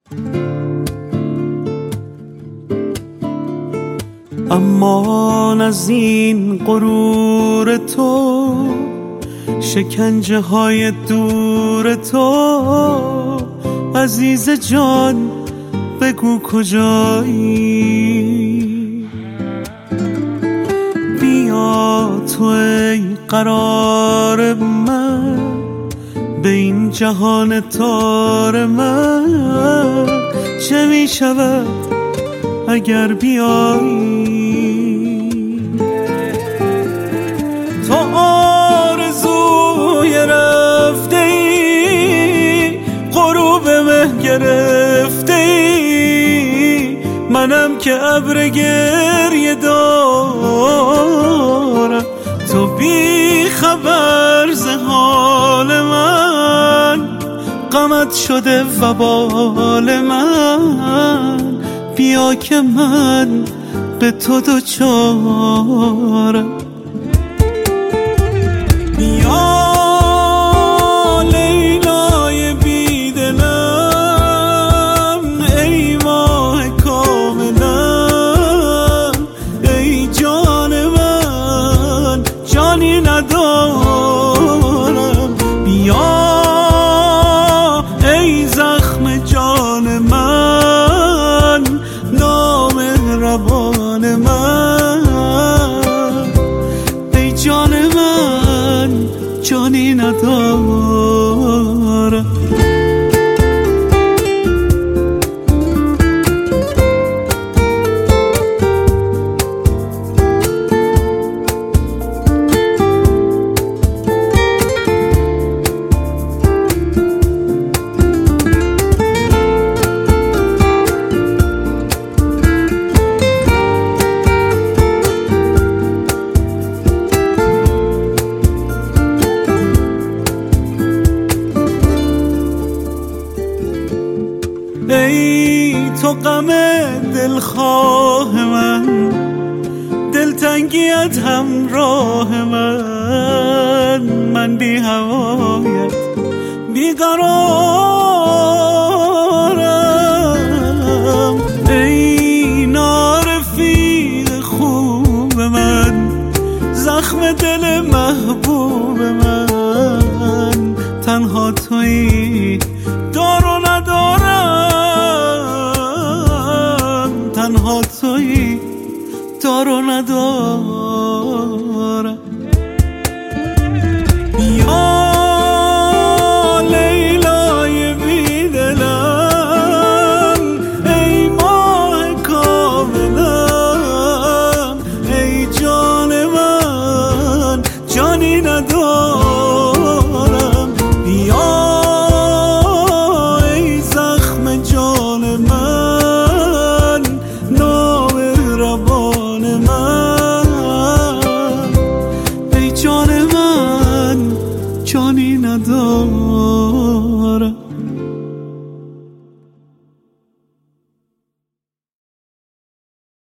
امان از این غرور تو، شکنجه های دور تو، عزیز جان بگو کجایی؟ بیا تو ای قرار من، به این جهان تار من چه می شود اگر بیایی؟ تو آرزوی رفته ای، غروب مه گرفته ای، منم که ابر گریه دارم، تو بی خبر ز حال من، غمت شده وبال من، بیا که من به تو دوچارم. بیا لیلای بیدلم، ای ماه کاملم، ای جان من جانی ندارم. بیا ای زخم جان من، نامهربان من، ای جان من جانی ندارم. ای تو غم دلخواه من، دلتنگیت همراه من بی هوایت بیقرارم. ای نارفیق خوب من، زخم دل محبوب من، تنها تویی دار و ندارم، تنها تویی دار و ندارم. بیا لیلای بیدلم، ای ماه کاملم، ای جان من جانی ندارم. بیا ای زخم جان من، نامهربان من، ای جان من جانی ندارم.